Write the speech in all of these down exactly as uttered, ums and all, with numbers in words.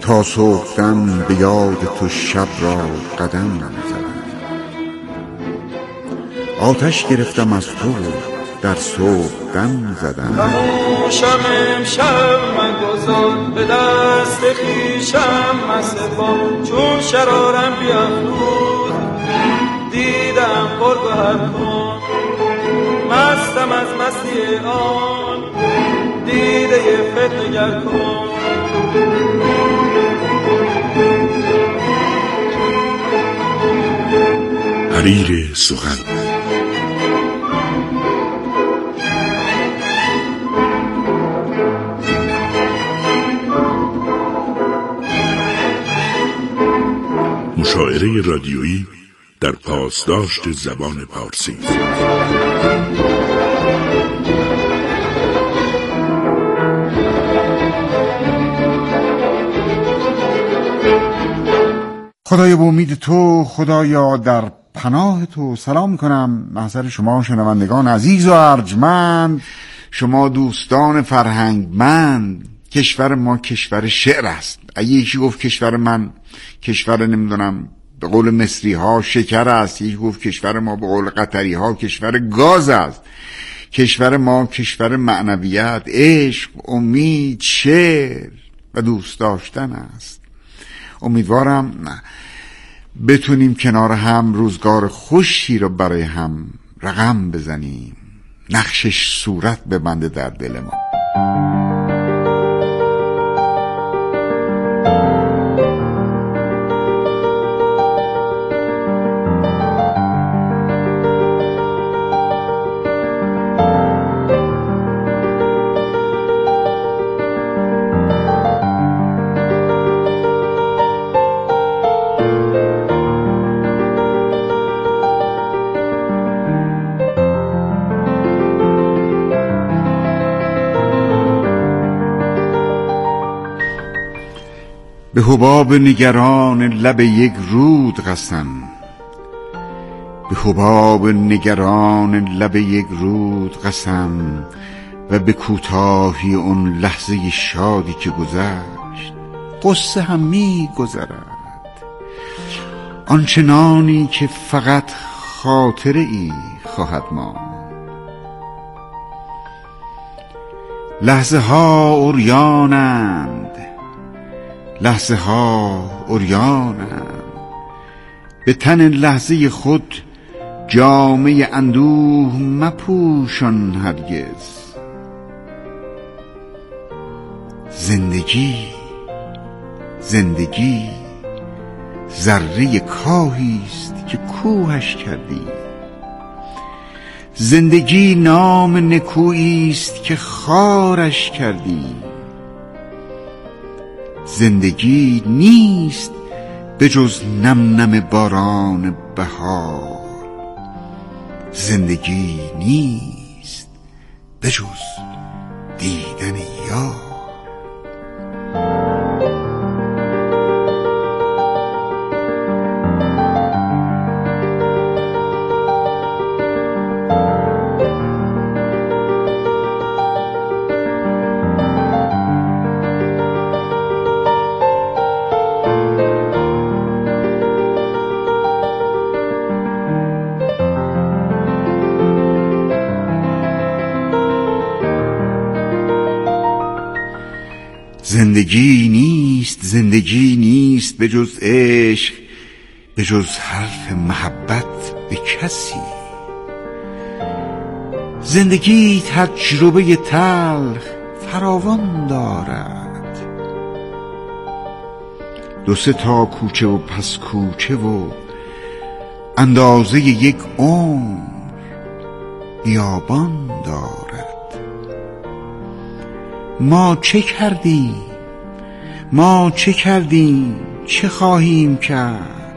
تا صبحدم به یاد تو شب را قدم زدم. آتش گرفتم از تو در صبحدم زدم. خاموشم امشب مگذار به دست خویشم مسپار، چون شرارم بیافروز دیدم پرگوهر کن. مستم از مستی آن دیده فتنگر کن. حریر سخن. مشاعره رادیویی در پاسداشت زبان پارسی. خدایا به امید تو، خدایا در پناه تو سلام میکنم محضر شما شنوندگان عزیز و ارجمند، شما دوستان فرهنگمند. کشور ما کشور شعر است. اگه یکی گفت کشور من کشور نمیدونم به قول مصری ها شکر است، یکی گفت کشور ما به قول قطری ها کشور گاز است. کشور ما کشور معنویت، عشق، امید، شعر و دوست داشتن است. امیدوارم بتونیم کنار هم روزگار خوشی رو برای هم رقم بزنیم، نقشش صورت ببنده در دل ما. به حباب نگران لب یک رود قسم، به حباب نگران لب یک رود قسم، و به کوتاهی اون لحظه شادی که گذشت قصه هم می گذرد، آنچنانی که فقط خاطره ای خواهد ماند. لحظه ها عریانند، لحظه ها عریانند، به تن لحظه خود جامه اندوه مپوشان هرگز. زندگی زندگی ذره کاهیست که کوهش کردی. زندگی نام نکوییست که خارش کردی. زندگی نیست به جز نم نم باران بهار. زندگی نیست به جز دیدن یار. زندگی نیست زندگی نیست به جز عشق، به جز حرف محبت به کسی. زندگی تجربه تلخ فراوان دارد، دو سه تا کوچه و پس کوچه و اندازه یک عمر بیابان دارد. ما چه کردیم ما چه کردیم چه خواهیم کرد؟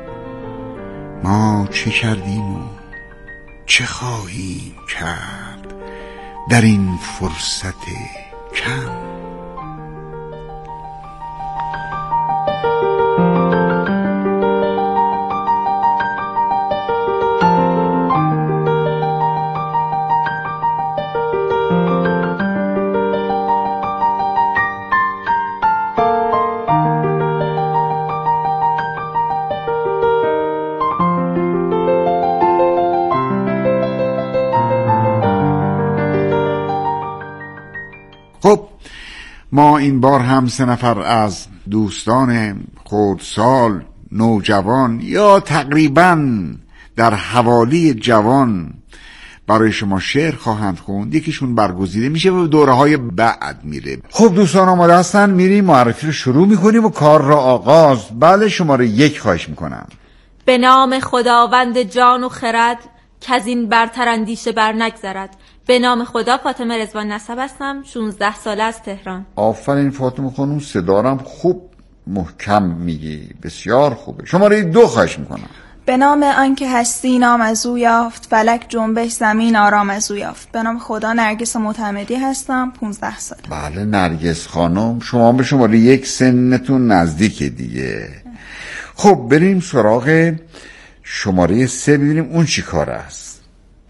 ما چه کردیم و چه خواهیم کرد در این فرصت کم؟ ما این بار هم سه نفر از دوستان خردسال، نوجوان یا تقریبا در حوالی جوان برای شما شعر خواهند خوند. یکیشون برگزیده میشه و دوره های بعد میره. خب دوستان آماده هستن؟ میریم معرفی رو شروع میکنیم و کار را آغاز. بله شماره یک خواهش میکنم. به نام خداوند جان و خرد که از این برتر اندیشه بر نگذرد. به نام خدا. فاطمه رضوان نسب هستم، شانزده ساله از تهران. آفرین فاطمه خانم، صدارم خوب محکم میگی، بسیار خوبه. شماره دو خواهش میکنم. به نام آنکه هستی نام از او یافت، فلک جنبش زمین آرام از او یافت. به نام خدا. نرگس معتمدی هستم، پانزده ساله. بله نرگس خانم، شما به شماره یک سنتون نزدیکه دیگه. خب بریم سراغ شماره سه ببینیم اون چی کار است.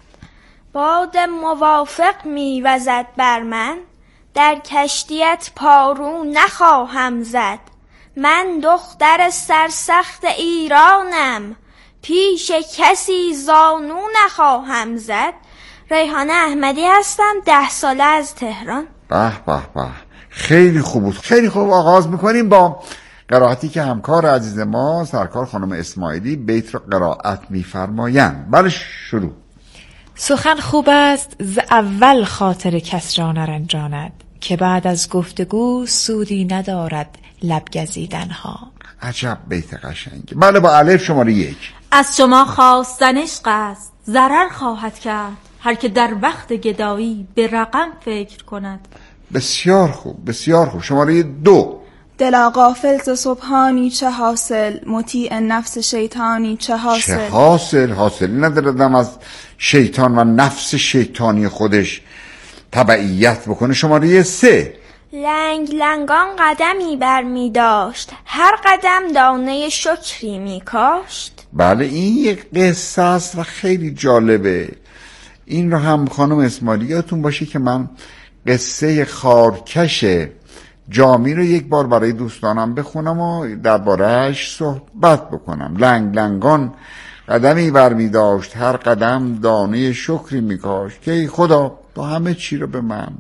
باد موافق میوزد بر من، در کشتیت پارو نخواهم زد. من دختر سرسخت ایرانم، پیش کسی زانو نخواهم زد. ریحانه احمدی هستم، ده ساله از تهران. به به به، خیلی خوب بود. خیلی خوب. آغاز میکنیم با قرائتی که همکار عزیز ما سرکار خانم اسماعیلی بیت را قرائت میفرمایند. بله شروع. سخن خوب است ز اول خاطر کس را نرنجاند، که بعد از گفتگو سودی ندارد لب گزیدن ها. عجب بیت قشنگی. بله با الف شماره یک. از شما خواستن عشق است ضرر خواهد کرد، هر که در وقت گدایی به رقم فکر کند. بسیار خوب بسیار خوب. شماره دو. دلا غافل ز سبحانی چه حاصل، مطیع نفس شیطانی چه حاصل. چه حاصل؟ حاصلی نداردم از شیطان و نفس شیطانی خودش تبعیت بکنه. شماره سه. لنگ لنگان قدمی بر می داشت، هر قدم دانه شکری می کاشت. بله این یک قصه است و خیلی جالبه. این رو هم خانم اسماعیلی یادتون باشه که من قصه خارکش جامی رو یک بار برای دوستانم بخونم و درباره‌اش صحبت بکنم. لنگ لنگان قدمی بر می داشت، هر قدم دانه شکری می کاشت. که ای خدا تو همه چی رو به من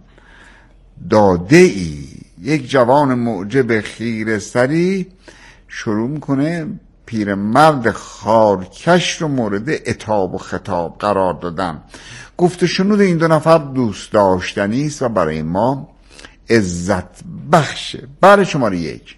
داده ای. یک جوان معجب خیره سری شروع میکنه پیرمرد خارکش رو مورد عتاب و خطاب قرار دادن. گفت و شنود این دو نفر دوست داشتنی است و برای ما عزت بخشه. برای شماره یک.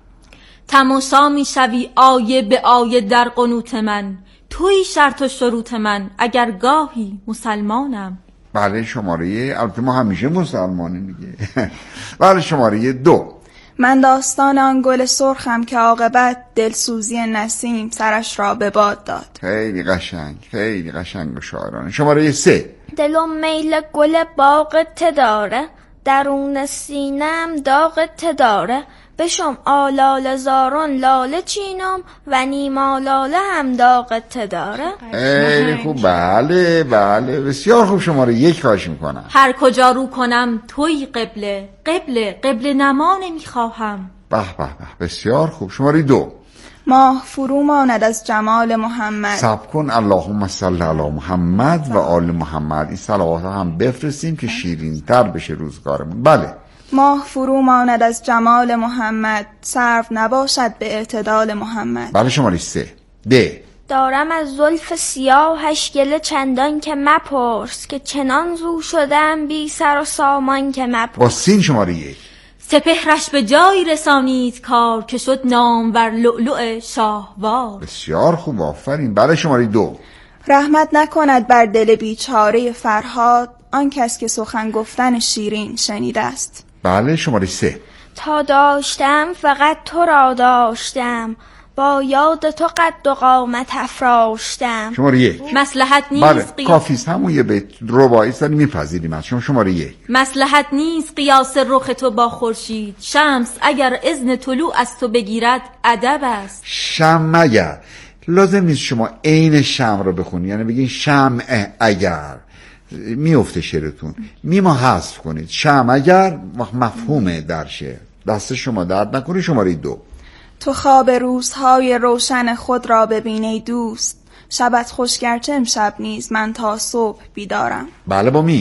تماشا میشوی آیه به آیه در قنوت من، توی شرط و شروط من اگر گاهی مسلمانم. بله شماره، البته ما همیشه مسلمانی میگه. بله شماره دو. من داستان آن گل سرخم که عاقبت دلسوزی نسیم سرش را به باد داد. خیلی قشنگ خیلی قشنگ و شاعرانه. شماره سه. دلم میل گل باغ تداره، درون سینم داغ تداره. بشم آلال زارون لاله چینم، و نیم آلاله هم داغ تداره. خیلی خوب. بله بله بسیار خوب. شماره یک خواهش میکنم. هر کجا رو کنم توی قبله، قبله قبله نما نمیخواهم. به به به بسیار خوب. شماره دو. ماه فرو ماند از جمال محمد. صبر کن. اللهم صل علی محمد و آل محمد. این صلوات هم بفرستیم که شیرین تر بشه روزگارمون. بله. ماه فرو ماند از جمال محمد، سرو نباشد به اعتدال محمد. بله شماره سه. ده. دارم از زلف سیاهش گله چندان که مپرس، که چنان زو شدم بی سر و سامان که مپرس. با سین شماره یک. سپهرش به جای رسانید کار، که شد نامور لؤلؤ شاهوار. بسیار خوب آفرین. بله شماره دو. رحمت نکند بر دل بیچاره فرهاد، آن کس که سخن گفتن شیرین شنیده است. بله شماره سه. تا داشتم فقط تو را داشتم، با یاد تو قد و قامت افراشتم. شماره یک. مصلحت نیست بله قیاس... کافیست. همون یه بیت رباعی داریم میپذیریم از شما. شماره یک. مصلحت نیست قیاس رخ تو با خورشید، شمس اگر اذن طلوع از تو بگیرد ادب است. شمع اگر لازم نیست شما عین شمع رو بخونید، یعنی بگین شمع اگر، میفته شعرتون. میما حذف کنید. شمع اگر مفهومه در شعر. دست شما درد نکنه. شماره دو. تو خواب روزهای روشن خود را ببین ای دوست، شبت خوش گرچه امشب نیز من تا صبح بیدارم. بله با میم.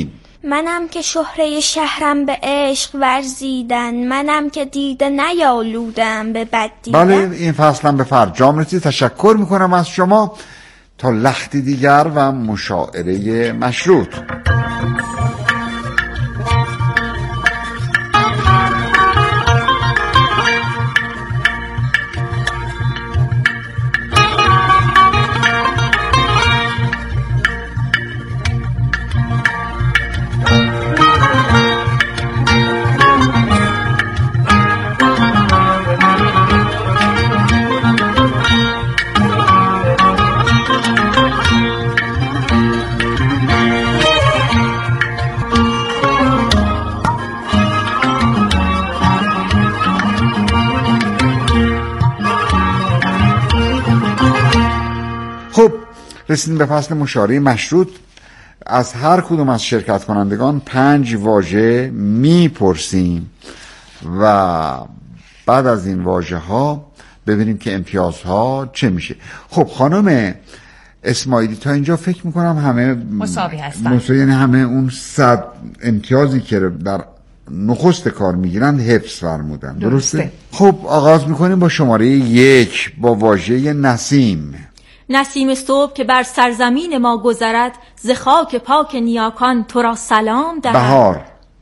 منم که شهره شهرم به عشق ورزیدن، منم که دیده نیالودم به بد دیدن. بله این فصلم به فرجام رسید. تشکر میکنم از شما. تا لختی دیگر و مشاعره مشروط. خب رسیدیم به فصل مشاوره مشروط. از هر کدوم از شرکت کنندگان پنج واژه میپرسیم و بعد از این واژه ها ببینیم که امتیازها چه میشه. خب خانم اسماعیلی تا اینجا فکر میکنم همه مساوی هستن، یعنی همه اون صد امتیازی که در نخست کار میگیرند حفظ فرمودن. درسته؟ درسته؟ خب آغاز میکنیم با شماره یک با واژه نسیم. نسیم صبح که بر سرزمین ما گذرد، ز خاک پاک نیاکان تو را سلام دهد. بهار.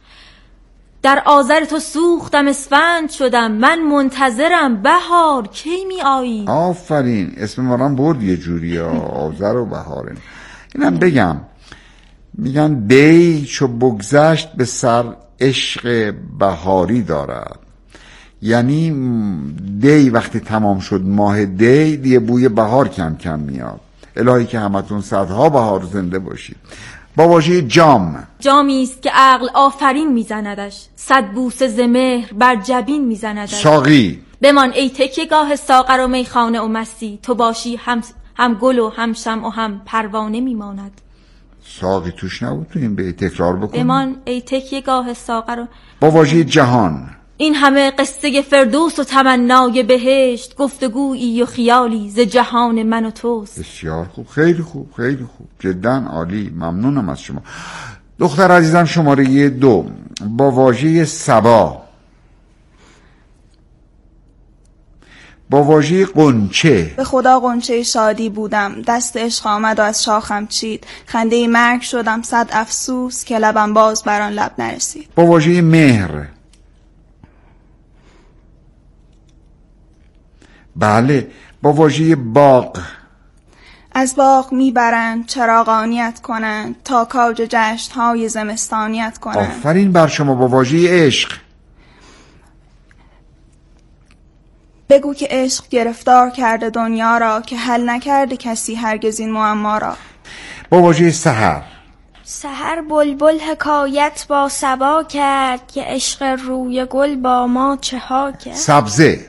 در آذر تو سوختم اسفند شدم، من منتظرم بهار کی می آیی. آفرین، اسم مارم برد یه جوری ها. آذر و بهاره. اینم بگم میگن دی چو بگذشت به سر عشق بهاری دارد. یعنی دی وقتی تمام شد ماه دی دیگه بوی بهار کم کم میاد. الهی که همتون صدها بهار زنده باشید. با واژه جام. جامی است که عقل آفرین میزندش، صد بوسه ز مهر بر جبین میزندش. ساقی. بمان ای تکیهگاه ساغر و میخانه و مستی، تو باشی هم هم گل و هم شمع و هم پروانه میماند. ساقی توش نبود تو این بیت، تکرار بکن. بمان ای تکیهگاه ساغر و... با واژه جهان. این همه قصه فردوس و تمنای بهشت، گفتگویی و خیالی ز جهان من و توست. بسیار خوب، خیلی خوب، خیلی خوب، جدا عالی، ممنونم از شما. دختر عزیزم شماره دو با واژه صبا. با واژه قنچه. به خدا قنچه شادی بودم، دست عشق آمد و از شاخم چید، خنده مرگ شدم صد افسوس که لبم باز بر آن لب نرسید. با واژه مهر. بله با واژه باغ. از باغ میبرند چراغانیت کنند، تا کاج جشن‌های زمستانیت کنند. آفرین بر شما. با واژه عشق. بگو که عشق گرفتار کرده دنیا را، که حل نکرده کسی هرگز این معما را. با واژه سحر. سحر بلبل حکایت با صبا کرد، که عشق روی گل با ما چه ها کرد. سبزه.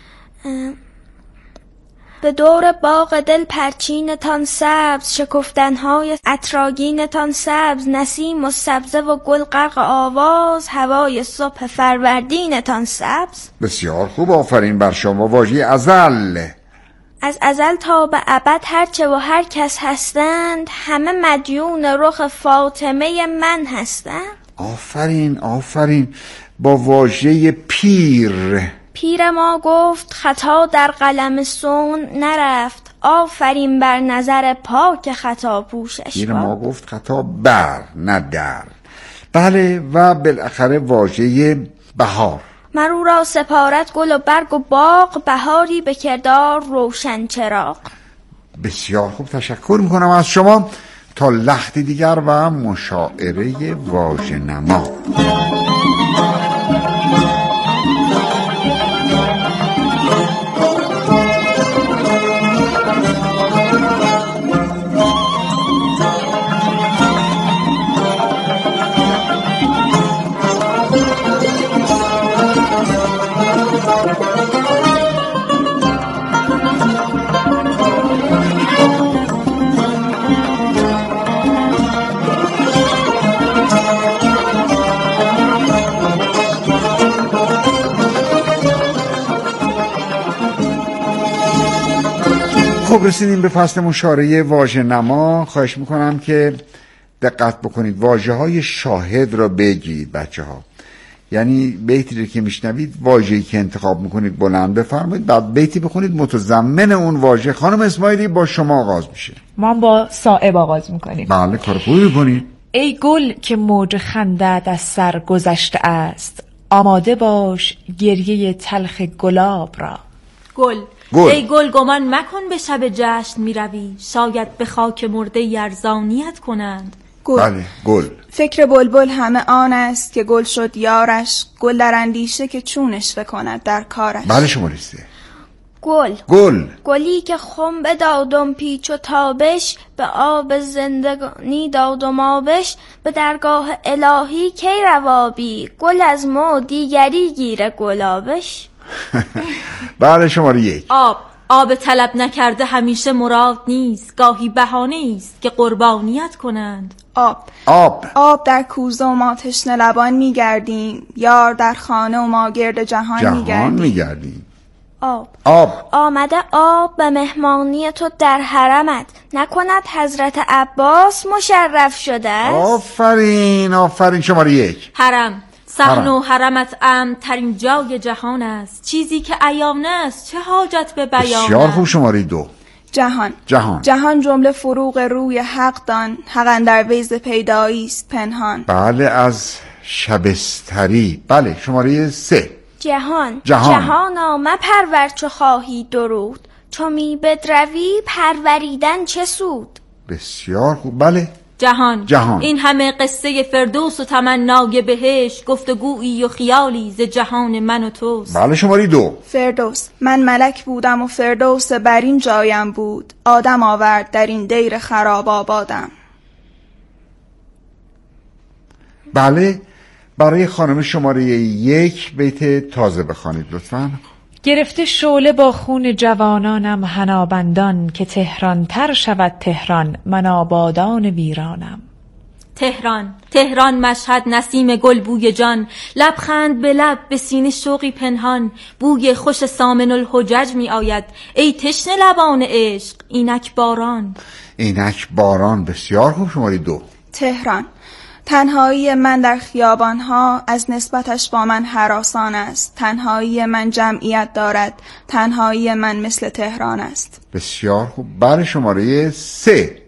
به دور باغ دل پرچینتان سبز، شکفتنهای عطرآگینتان سبز، نسیم و سبزه و گل غرق آواز، هوای صبح فروردینتان سبز. بسیار خوب، آفرین بر شما. واژه ازل. از ازل تا به ابد هرچه و هر کس هستند، همه مدیون رخ فاطمه من هستند. آفرین آفرین. با واژه پیر. پیر ما گفت خطا در قلم سون نرفت، آفرین بر نظر پاک خطا پوشش. پیر ما گفت خطا بر نه در. بله و بالاخره واژه بهار. مرو را سپارت گل و برگ و باغ، بهاری به کردار روشن چراغ. بسیار خوب، تشکر میکنم از شما. تا لختی دیگر و مشاعره واژه نما. خب رسیدیم به فصل مشاعره واژه نما. خواهش میکنم که دقت بکنید، واژه های شاهد را بگید بچه ها. یعنی بیتی رو که میشنوید واژه‌ای که انتخاب میکنید بلند بفرمایید، بعد بیتی بخونید متضمن اون واژه. خانم اسماعیلی با شما آغاز میشه. ما با صائب آغاز میکنیم. بله کار خوبی میکنید. ای گل که موج خندت از سر گذشته است، آماده باش گریه تلخ گلاب را. گل. گل ای گل گمان مکن به شب جشن میروی، شاید به خاک مرده ارزانیت کنند. گل. بله گل. فکر بلبل همه آن است که گل شد یارش، گل در اندیشه که چونش بکند در کارش. بله شما ریسته. گل گل. گلی که خم بدادم پیچ و تابش، به آب زندگانی دادم آبش، به درگاه الهی کی روابی، گل از مو دیگری گیره گلابش. بله شماره یک. آب. آب طلب نکرده همیشه مراد نیست، گاهی بهانه است که قربانیت کنند. آب. آب. آب در کوزه و ما تشنه لبان میگردیم، یار در خانه و ما گرد جهان, جهان میگردیم. میگردیم. آب. آب. آمده آب به مهمانی تو در حرمت، نکند حضرت عباس مشرف شده است. آفرین آفرین شماره یک. حرم. صحن حرم. و حرمت امن ترین جای جهان است، چیزی که عیان است چه حاجت به بیان. بسیار خوب شماره دو. جهان. جهان. جهان جمله فروغ روی حق دان، حق اندر ویز پیدایی است پنهان. بله از شبستری. بله شماره سه. جهان. جهان. جهانا مپرور چو خواهی درود، چو می بدروی پروریدن چه سود. بسیار خوب. بله جهان. جهان. این همه قصه فردوس و تمنای بهشت، گفتگویی و خیالی ز جهان من و توست. بله شماره دو. فردوس. من ملک بودم و فردوس بر این جایم بود، آدم آورد در این دیر خراب آبادم. بله برای خانم شماره یک بیت تازه بخوانید لطفاً. گرفته شعله با خون جوانانم حنابندان، که تهران تر شود تهران من آبادان ویرانم. تهران. تهران مشهد نسیم گل بوی جان، لبخند به لب به سینه شوقی پنهان، بوی خوش سامن الحجج می آید، ای تشنه لبان عشق اینک باران. اینک باران. بسیار خوب شماره دو. تهران. تنهایی من در خیابانها از نسبتش با من هراسان است، تنهایی من جمعیت دارد، تنهایی من مثل تهران است. بسیار خوب. برای شماره سه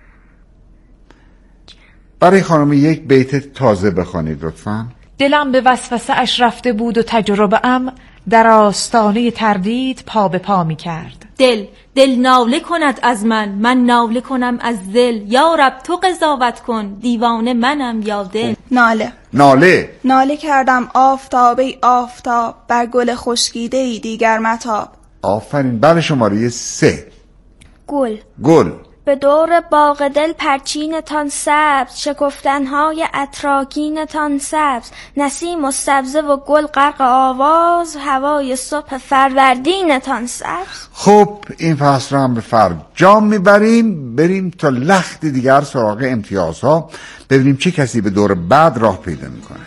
برای خانم یک بیت تازه بخوانید لطفاً. دلم به وسوسه اش رفته بود و تجربه ام، در آستانه تردید پا به پا می کرد. دل. دل ناله کند از من، من ناله کنم از دل، یا رب تو قضاوت کن، دیوانه منم یا دل. ناله. ناله. ناله کردم آفتاب ای آفتاب، بر گل خشکیده ای دیگر متاب. آفرین. بله شماره سه. گل. گل. به دور باغ دل پرچینتان سبز، شکفتنهای اتراکینتان سبز، نسیم و سبزه و گل غرق آواز، هوای صبح فروردینتان سبز. خب این فصل رو هم به فرجام میبریم. بریم تا لخت دیگر سراغ امتیازها، ببینیم چه کسی به دور بعد راه پیدا میکنه.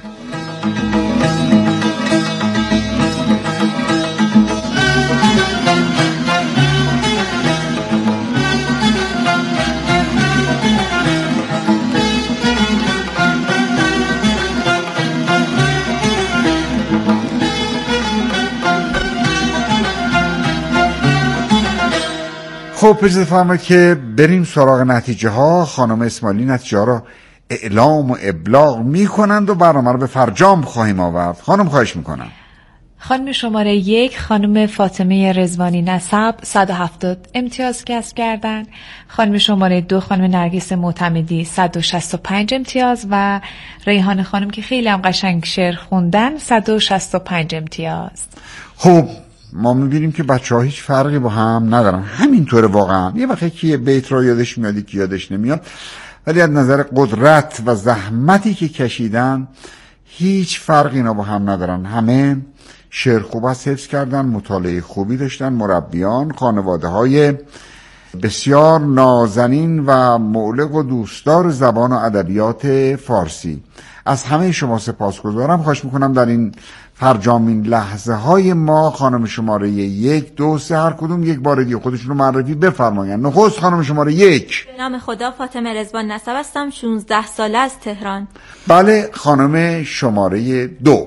خب اجازه فرمایید که بریم سراغ نتیجه ها. خانم اسماعیلی نتیجه ها را اعلام و ابلاغ می کنند و برنامه رو به فرجام خواهیم آورد. خانم خواهش میکنم. خانم شماره یک خانم فاطمه رضوانی نسب صد و هفتاد امتیاز کسب کردند. خانم شماره دو خانم نرگس معتمدی صد و شصت و پنج امتیاز و ریحان خانم که خیلی هم قشنگ شعر خوندن صد و شصت و پنج امتیاز. خب ما میبینیم که بچه ها هیچ فرقی با هم ندارن. همینطوره واقعا. یه وقتی که یه بیت رو یادش میاد که یادش نمیاد، ولی از نظر قدرت و زحمتی که کشیدن هیچ فرقی اینا با هم ندارن. همه شعر خوب از حفظ کردن، مطالعه خوبی داشتن، مربیان، خانواده های بسیار نازنین و مولق و دوستدار زبان و ادبیات فارسی. از همه شما سپاسگزارم. خواهش میکنم در این هرجامین لحظه های ما خانم شماره یک دو سه هر کدوم یک بار دیگه خودشون رو معرفی بفرمایند. نخست خانم شماره یک. به نام خدا فاطمه رضوان نسب هستم، شانزده ساله از تهران. بله. خانم شماره دو.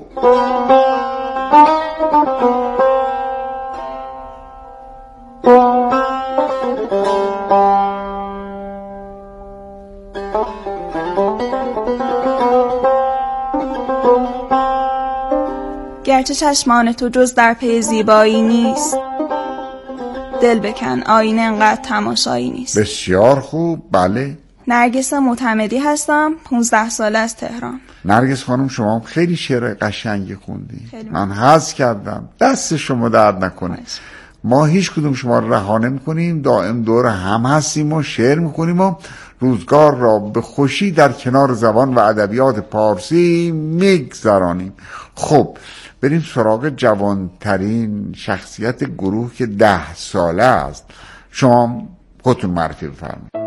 گرچه چشمان تو جز در پی زیبایی نیست، دل بکن آینه انقدر تماشایی نیست. بسیار خوب. بله. نرگس معتمدی هستم، پونزده ساله از تهران. نرگس خانم شما خیلی شعر قشنگی خوندی، من حظ کردم. دست شما درد نکنه. ما هیچ کدوم شما رو رها نمی‌کنیم، دائم دور هم هستیم و شعر می‌خونیم و روزگار را به خوشی در کنار زبان و ادبیات پارسی میگذرانیم. خب بریم سراغ جوانترین شخصیت گروه که ده ساله است. شما خودتون معرفی بفرمایید.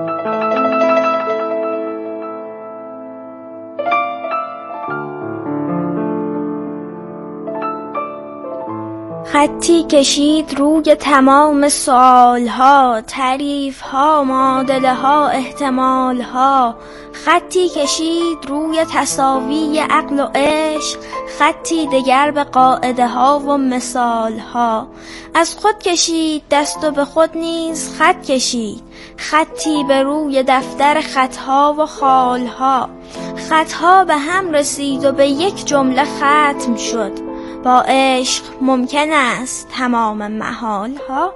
خطی کشید روی تمام سوالها، تعریفها، معادله‌ها، احتمالها. خطی کشید روی تساوی عقل و عشق، خطی دگر به قاعده ها و مثال ها. از خود کشید دست و به خود نیز خط کشید، خطی به روی دفتر خطها و خالها. خطها به هم رسید و به یک جمله ختم شد، با عشق ممکن است تمام محال ها.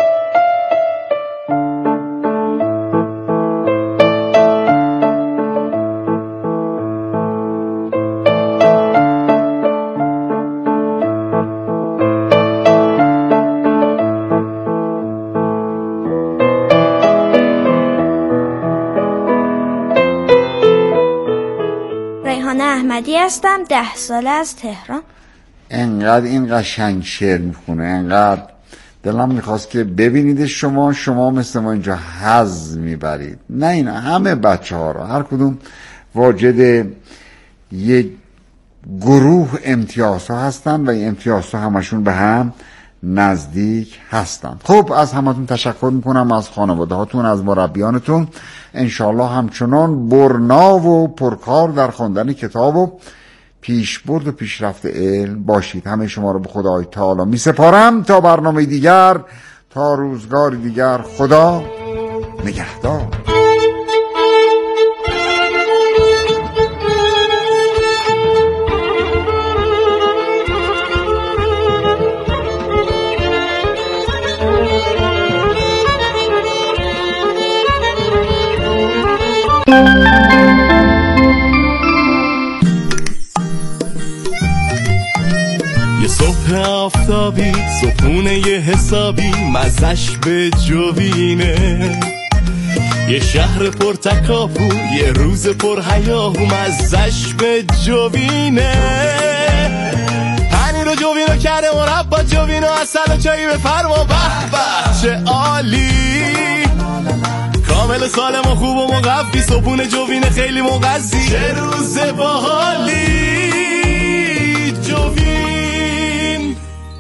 ریحانه احمدی هستم، ده ساله از تهران. انقدر این قشنگ شعر میخونه، انقدر دلم میخواست که ببینید شما شما مثل ما اینجا حظ میبرید. نه این همه بچه ها را هر کدوم واجد یک گروه امتیازها هستن و این امتیازها همشون به هم نزدیک هستن. خب از همتون تشکر میکنم، از خانواده هاتون، از مربیانتون. انشالله همچنان برنا و پرکار در خواندن کتاب و پیشبرد و پیشرفت علم باشید. همه شما رو به خدای تعالی می سپارم تا برنامه دیگر، تا روزگار دیگر. خدا نگهدار. یه صبح آفتابی، صبحونه یه حسابی، مزش به جوینه. یه شهر پر تکاپو، یه روز پر هیاهو، مزش به جوینه. پنیر و جوینو کرده مربا، جوینو اصل و چایی به فرما، به به چه عالی. کامل سالم و خوب و مقفی، صبحونه جوینه خیلی مغذی، چه روز باحالی. جوین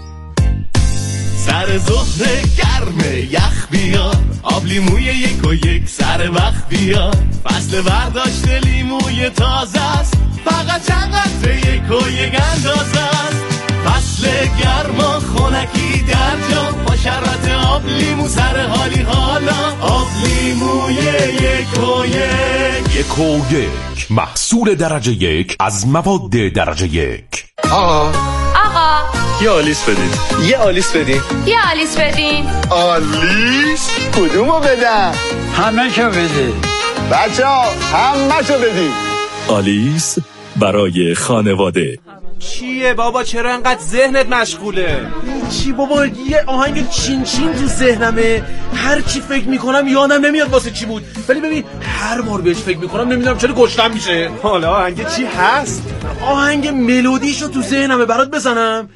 سر ظهر گرمه یخ بیار، آب لیموی یک و یک سر وقت بیار. فصل برداشت لیموی تازه است، فقط چند قطره یک و یک اندازه است. فصل گرما خونکی در جا، با شربت آب لیمو سر حالی حالا. آب لیموی یک و یک. یک و یک محصول درجه یک از مواد درجه یک. آقا آقا یه آلیس بدین، یه آلیس بدین، یه آلیس بدین. آلیس کدومو بدم؟ همه شو بدین بچه ها، همه شو بدین. آلیس برای خانواده. چیه بابا، چرا انقدر ذهنت مشغوله؟ چی بابا، یه آهنگ چین چین تو ذهنمه، هر چی فکر میکنم یادم نمیاد واسه چی بود، ولی ببین هر بار بهش فکر میکنم نمیدونم چرا گشتم میشه. حالا آهنگ چی هست؟ آهنگ ملودیشو تو ذهنمه برات بزنم.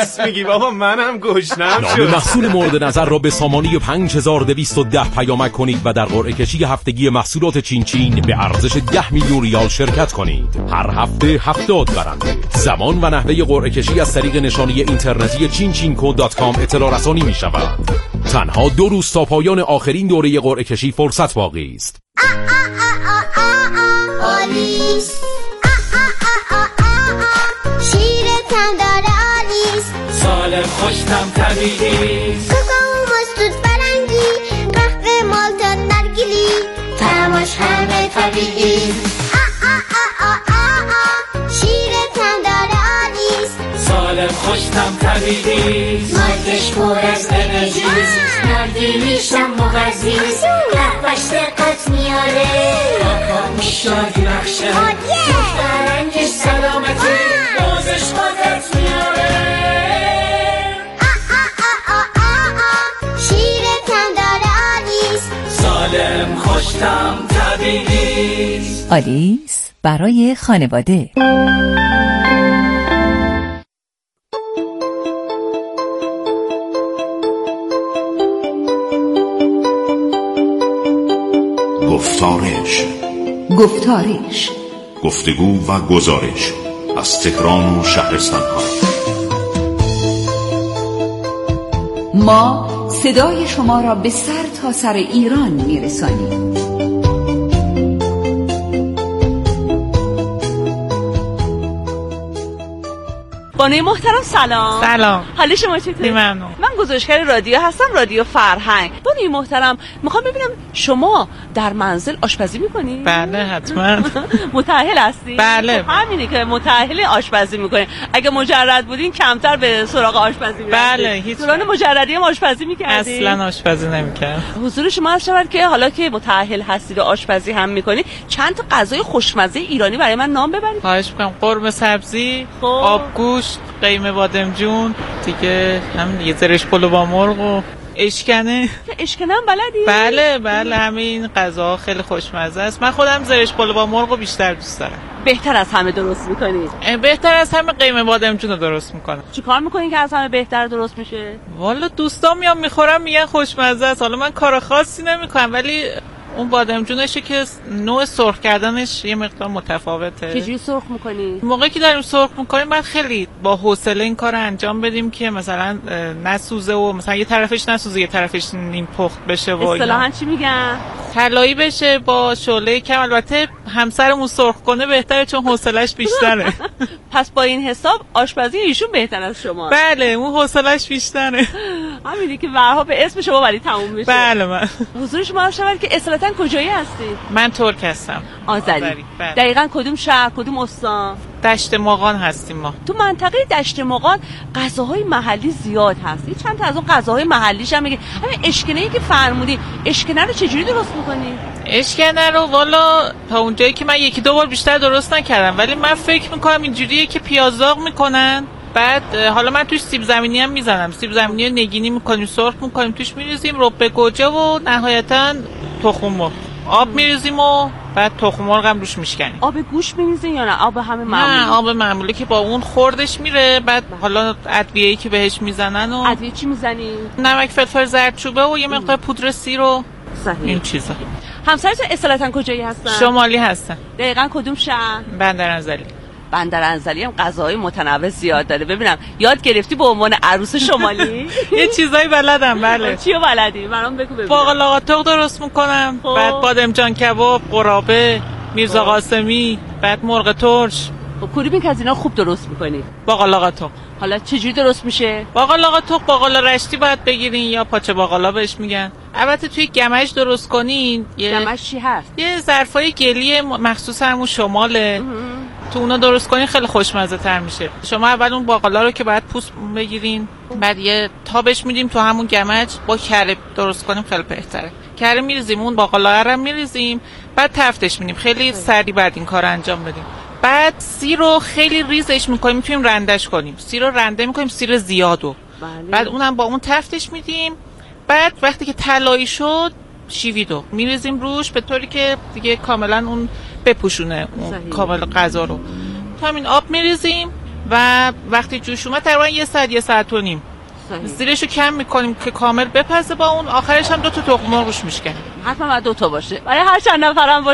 راست میگی بابا، منم گشنم نام شد. محصول مورد نظر را به سامانه پنج هزار و دویست و ده پیامک کنید و در قرعه کشی هفتگی محصولات چین چین به ارزش ده میلیون ریال شرکت کنید. هر هفته هفتاد برنده. زمان و نحوه قرعه کشی از طریق نشانی اینترنتی چین چین کو دات کام اطلاع رسانی می شود. تنها دو روز تا پایان آخرین دوره قرعه کشی فرصت باقی است. آلیس شیرتم داره آلیس، سالم خوشتم طبیعی، کوکو مستود برنگی، قهوه مالتا نرگیلی، طعمش همه طبیعی. شیرتم داره آلیس، سالم خوشتم طبیعی، مادش پر از انرژیست، نرگیلیشم مغذیست، قهوهش دقت میاره، آکامیش شادی بخشه، فرنگش سلامتی، دوزش قدرت میاره. شیرتم داره آلیس، سالم خوشتم طبیعی. آلیس برای خانواده. گفتارش گفتارش گفتگو و گزارش از تهران و شهرستان‌ها. ما صدای شما را به سر تا سر ایران میرسانیم. بانوی محترم سلام. سلام. حال شما چطوره؟ ممنون. من گزارشگر رادیو هستم، رادیو فرهنگ. بانوی محترم میخوام ببینم شما در منزل آشپزی میکنی؟ بله حتما. متأهل هستی؟ بله. همینه که متأهل آشپزی میکنه. اگه مجرد بودین کمتر به سراغ آشپزی میرفتین. بله هیچ. دوران مجردی هم آشپزی میکردی؟ اصلا آشپزی نمیکردم. حضور شما هست شود که حالا که متأهل هستید و آشپزی هم میکنی چند تا غذای خوشمزه ایرانی برای من نام ببرید. خواهش میکنم. قرمه سبزی، آبگوشت، قیمه بادمجون، دیگه هم یه زرش پلو با مرغ و اشکنه. اشکنه هم بلدی؟ بله بله همین غذا خیلی خوشمزه است. من خودم زرش پلو با مرغ رو بیشتر دوست دارم. بهتر از همه درست میکنی؟ بهتر از همه قیمه بادمجون رو درست میکنم. چی کار میکنی که از همه بهتر درست میشه؟ والا دوستان میام میخورم میگن خوشمزه است. حالا من کار خاصی نمیکنم ولی اون بادمجونشه که نوع سرخ کردنش یه مقدار متفاوته. چجوری سرخ میکنی؟ موقعی که داریم سرخ میکنیم باید خیلی با حوصله این کار انجام بدیم که مثلا نسوزه و مثلا یه طرفش نسوزه یه طرفش نیم پخت بشه و اصطلاحاً چی میگن؟ طلایی بشه با شعله کم. البته همسرمون سرخ کنه بهتره چون حوصله‌اش بیشتره. پس با این حساب آشپزی ایشون بهتر از شما. بله اون حوصله‌اش بیشتره. همینی که ورها به اسم شما ولی تموم میشه. بله من. حضور شما شود که اصالتا کجایی هستی؟ من ترک هستم. آذری. بله. دقیقاً کدوم شهر، کدوم استان؟ دشت ماغان هستیم ما. تو منطقه دشت ماغان غذاهای محلی زیاد هست. چند تا از اون غذاهای محلیش هم میگه. همین اشکنه‌ای که فرمودی، اشکنه رو چجوری درست می‌کنی؟ اشکنه رو والا تا اونجایی که من یکی دو بار بیشتر درست نکردم ولی من فکر می‌کنم اینجوریه که پیاز داغ می‌کنن. بعد حالا من توش سیب زمینی هم میزنم. سیب زمینی رو نگینی می‌کنیم، سرخ می‌کنیم، توش می‌ریزیم ربه گوجه و نهایتاً تخم مرغ. آب می‌ریزیم و بعد تخم مرغ هم روش میشکنیم. آب گوشت می‌ریزین یا نه آب همه معمولی؟ نه آب معمولی که با اون خوردش میره. بعد حالا ادویه‌ای که بهش میزنن و ادویه چی میزنی؟ نمک، فلفل زردچوبه و یه مقدار پودر سیر و صحیح. این چیزا. همسرتون اصالتا کجایی هستن؟ شمالی هستن. دقیقاً کدوم شهر؟ بندرانزلی. بندرانزلی هم غذاهای متنوع زیاد داره. ببینم یاد گرفتی به عنوان عروس شمالی؟ یه چیزایی بلدم. بله. چیو بلدی؟ برام بگو ببینم. باقلا قاطق درست میکنم. بعد بادمجان کباب، قرابه، میرزا قاسمی، بعد مرغ ترش. خب کدومی که از اینا خوب درست میکنی؟ باقلا قاطق. حالا چجوری درست میشه؟ باقلا قاطق باقلا رشتی باید بگیرین یا پاچه باقلا بهش میگن. البته توی گمش درست کنین. گمش چی هست؟ یه ظرفای گلی مخصوص همون شماله. تو اونا درست کنین خیلی خوشمزه تر میشه. شما اول اون باقلا رو که بعد پوست بگیرین، بعد یه تابش میدیم تو همون گمج، با کره درست کنیم خیلی بهتره. کره میریزیم، اون باقلا رو میریزیم، بعد تفتش میدیم. خیلی سریع بعد این کار انجام بدیم. بعد سیر رو خیلی ریزش میکنیم، میتونیم رندش کنیم. سیر رو رنده میکنیم، سیر زیادو. بله. بعد اونم با اون تفتش میدیم. بعد وقتی که طلایی شد شیویدو میریزیم روش به طوری که دیگه کاملا اون بپوشونه اون کامل غذا رو. تا همین آب میریزیم، و وقتی جوش اومد تقریبا یه ساعت یه ساعت و نیم زیرشو کم میکنیم که کامل بپزه با اون. آخرش هم دو تا تخم مرغ روش میشکنیم. حتما باید دو تا باشه برای هر چند نفرم باشه.